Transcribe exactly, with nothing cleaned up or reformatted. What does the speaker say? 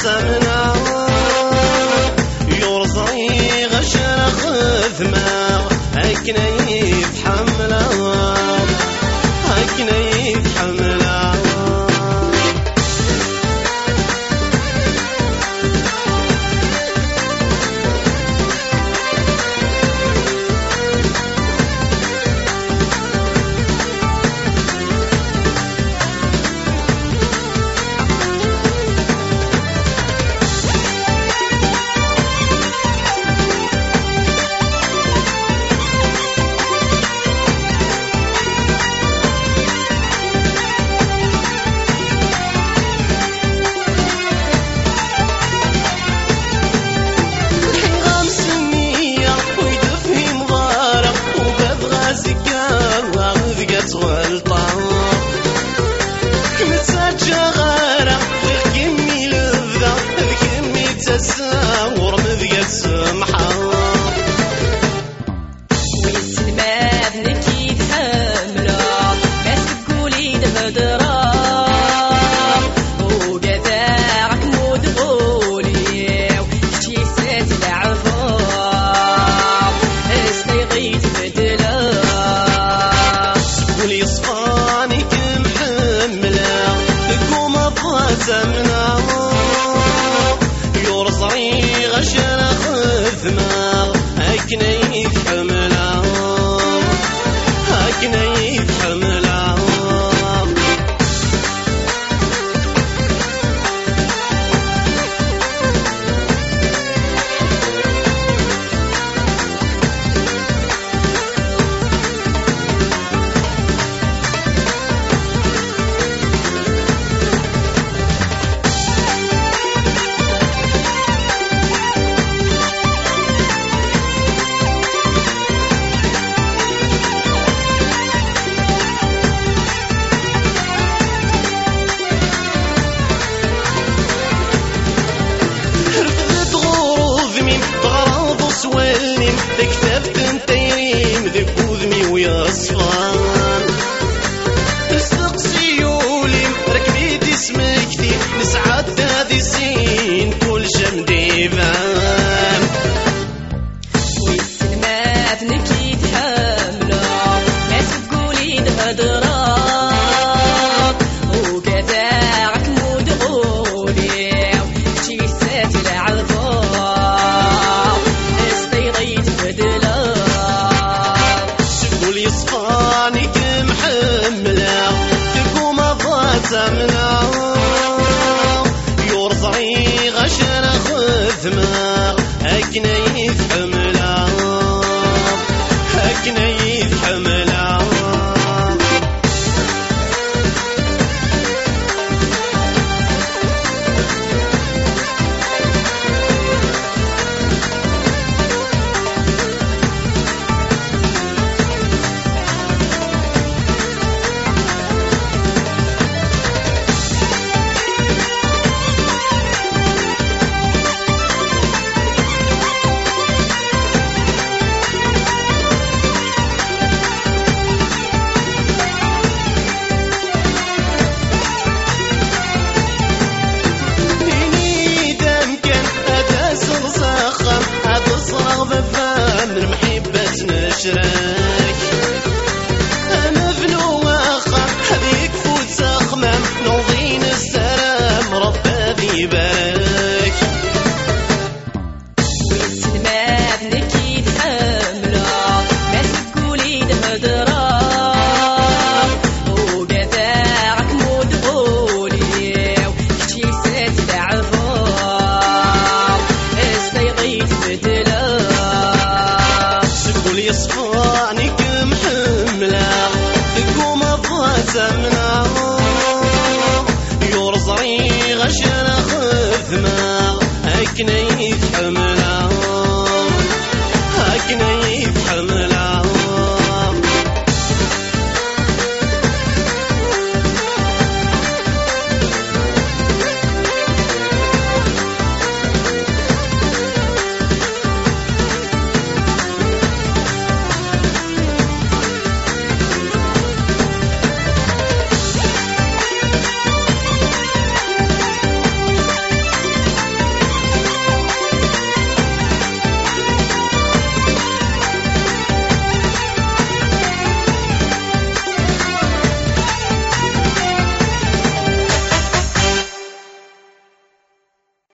بغاسمنا يرزي غشر خذما هكنا يتحملا هكنا يتحملا تساور مذيا سمحة ويسلم ابنك يتحمله بس تقولي الهدرة وقذاعك مدغولي وكشي سات العفو استيغيت بدلا تقولي صفانك محملة تقوم بغاسمنا يرزعي غشنا خذما هكنا يتحملا هكنا يتحملا سوالين تكتبت انتيريم ذي كوذمي ويا صفان استقسيولي ركبيت اسمك ذي نسعد هذي السين كل شم ديفان ويسلم ابنك يتحمله بس تقولي الهدرة وقذاعك مدغولي وكشي سات العفو تقولي صفانك محملة تقوم بغاسمنا يرزعي غشنا خذما هكنا يتحملا هكنا يتحملا نشرك أنا فنو واخا هذيك فوت سخمم نوضين السلام ربا ذي بارك ويسلم ابنك يتحمله بس تقولي الهدرة وقذاعك مدغولي وكشي سات العفو استيغيت بدلا صفانك محملة تقوم بغاسمنا يرزعي غشنا خذما هكنا